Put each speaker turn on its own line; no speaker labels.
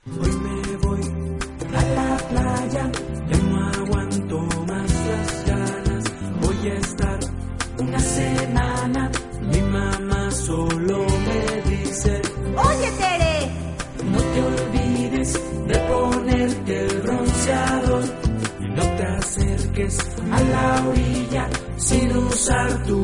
Hoy me voy a la playa, ya no aguanto más las ganas. Voy a estar una semana. Mi mamá solo me dice:
Oye, Tere,
no te olvides de ponerte el bronceador y no te acerques a la orilla sin usar tu